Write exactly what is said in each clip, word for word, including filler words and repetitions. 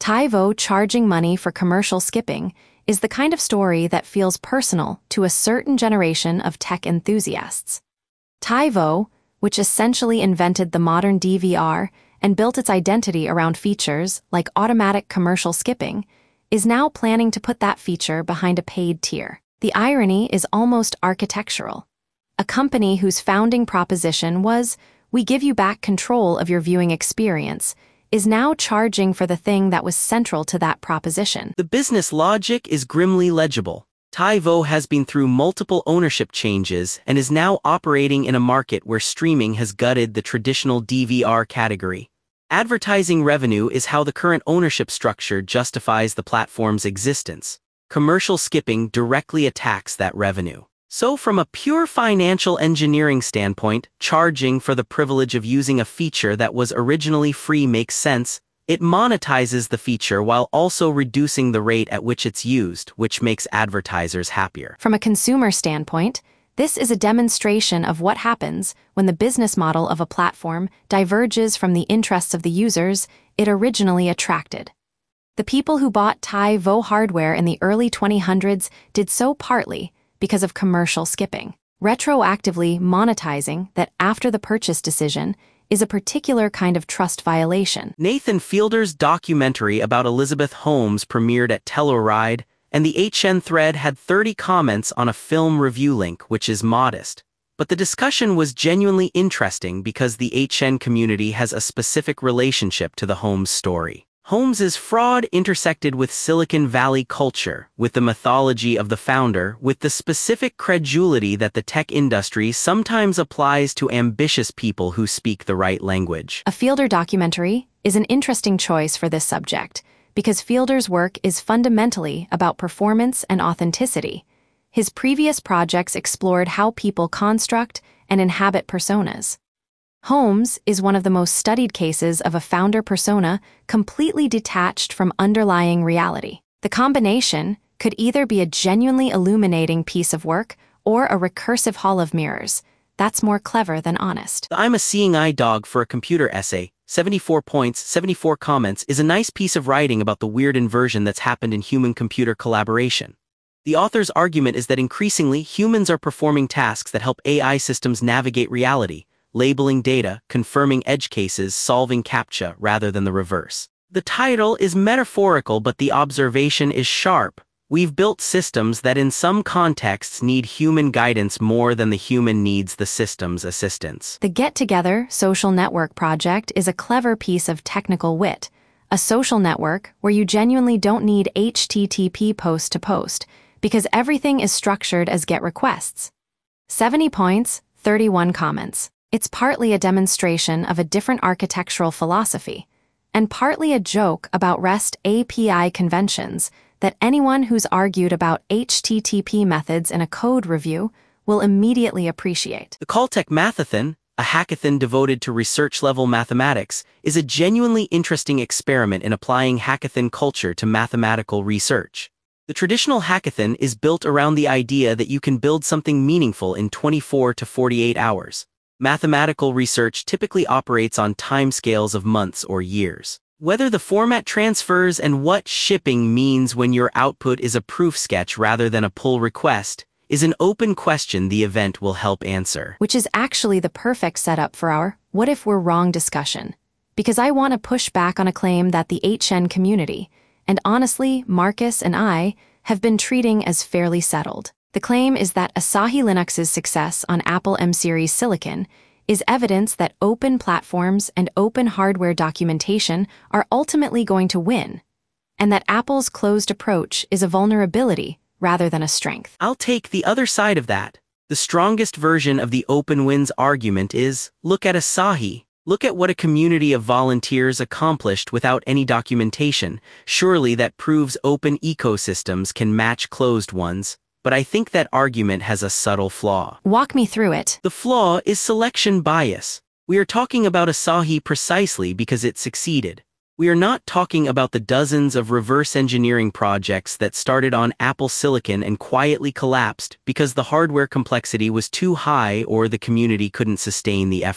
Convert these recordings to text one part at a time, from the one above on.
Taivo charging money for commercial skipping is the kind of story that feels personal to a certain generation of tech enthusiasts. Taivo, which essentially invented the modern D V R and built its identity around features like automatic commercial skipping, is now planning to put that feature behind a paid tier. The irony is almost architectural. A company whose founding proposition was, "We give you back control of your viewing experience," is now charging for the thing that was central to that proposition. The business logic is grimly legible. Taivo has been through multiple ownership changes and is now operating in a market where streaming has gutted the traditional D V R category. Advertising revenue is how the current ownership structure justifies the platform's existence. Commercial skipping directly attacks that revenue. So from a pure financial engineering standpoint, charging for the privilege of using a feature that was originally free makes sense. It monetizes the feature while also reducing the rate at which it's used, which makes advertisers happier. From a consumer standpoint, this is a demonstration of what happens when the business model of a platform diverges from the interests of the users it originally attracted. The people who bought Taivo hardware in the early twenty hundreds did so partly because of commercial skipping. Retroactively monetizing that after the purchase decision is a particular kind of trust violation. Nathan Fielder's documentary about Elizabeth Holmes premiered at Telluride, and the H N thread had thirty comments on a film review link, which is modest. But the discussion was genuinely interesting because the H N community has a specific relationship to the Holmes story. Holmes's fraud intersected with Silicon Valley culture, with the mythology of the founder, with the specific credulity that the tech industry sometimes applies to ambitious people who speak the right language. A Fielder documentary is an interesting choice for this subject, because Fielder's work is fundamentally about performance and authenticity. His previous projects explored how people construct and inhabit personas. Holmes is one of the most studied cases of a founder persona completely detached from underlying reality. The combination could either be a genuinely illuminating piece of work or a recursive hall of mirrors. That's more clever than honest. The I'm a Seeing Eye Dog for a Computer essay, seventy-four points, seventy-four comments, is a nice piece of writing about the weird inversion that's happened in human-computer collaboration. The author's argument is that increasingly humans are performing tasks that help A I systems navigate reality, labeling data, confirming edge cases, solving CAPTCHA, rather than the reverse. The title is metaphorical, but the observation is sharp. We've built systems that in some contexts need human guidance more than the human needs the system's assistance. The Get Together social network project is a clever piece of technical wit, a social network where you genuinely don't need H T T P post to post, because everything is structured as GET requests. seventy points, thirty-one comments. It's partly a demonstration of a different architectural philosophy, and partly a joke about REST A P I conventions that anyone who's argued about H T T P methods in a code review will immediately appreciate. The Caltech Mathathon, a hackathon devoted to research-level mathematics, is a genuinely interesting experiment in applying hackathon culture to mathematical research. The traditional hackathon is built around the idea that you can build something meaningful in twenty-four to forty-eight hours. Mathematical research typically operates on timescales of months or years. Whether the format transfers and what shipping means when your output is a proof sketch rather than a pull request is an open question the event will help answer. Which is actually the perfect setup for our "what if we're wrong" discussion, because I want to push back on a claim that the H N community, and honestly, Marcus and I, have been treating as fairly settled. The claim is that Asahi Linux's success on Apple M-Series silicon is evidence that open platforms and open hardware documentation are ultimately going to win, and that Apple's closed approach is a vulnerability rather than a strength. I'll take the other side of that. The strongest version of the open wins argument is, look at Asahi. Look at what a community of volunteers accomplished without any documentation. Surely that proves open ecosystems can match closed ones. But I think that argument has a subtle flaw. Walk me through it. The flaw is selection bias. We are talking about Asahi precisely because it succeeded. We are not talking about the dozens of reverse engineering projects that started on Apple Silicon and quietly collapsed because the hardware complexity was too high or the community couldn't sustain the effort.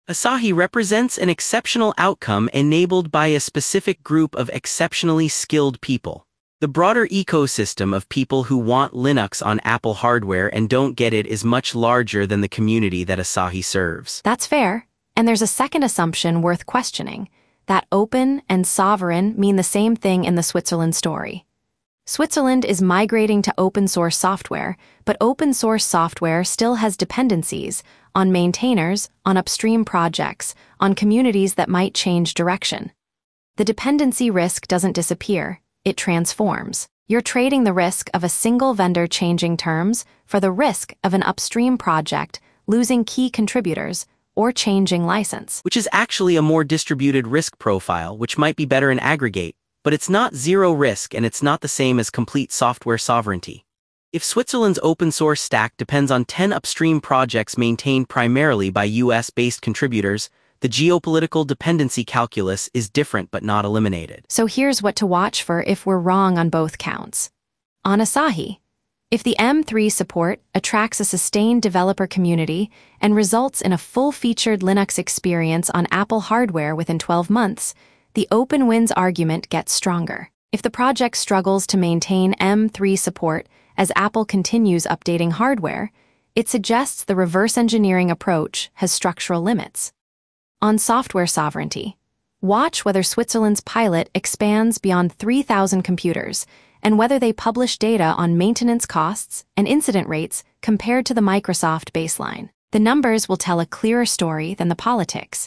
Asahi represents an exceptional outcome enabled by a specific group of exceptionally skilled people. The broader ecosystem of people who want Linux on Apple hardware and don't get it is much larger than the community that Asahi serves. That's fair. And there's a second assumption worth questioning, that open and sovereign mean the same thing in the Switzerland story. Switzerland is migrating to open-source software, but open-source software still has dependencies on maintainers, on upstream projects, on communities that might change direction. The dependency risk doesn't disappear, it transforms. You're trading the risk of a single vendor changing terms for the risk of an upstream project losing key contributors or changing license. Which is actually a more distributed risk profile, which might be better in aggregate, but it's not zero risk and it's not the same as complete software sovereignty. If Switzerland's open-source stack depends on ten upstream projects maintained primarily by U S-based contributors, the geopolitical dependency calculus is different but not eliminated. So here's what to watch for if we're wrong on both counts. On Asahi, if the M three support attracts a sustained developer community and results in a full-featured Linux experience on Apple hardware within twelve months, the open wins argument gets stronger. If the project struggles to maintain M three support as Apple continues updating hardware, it suggests the reverse engineering approach has structural limits. On software sovereignty, watch whether Switzerland's pilot expands beyond three thousand computers and whether they publish data on maintenance costs and incident rates compared to the Microsoft baseline. The numbers will tell a clearer story than the politics.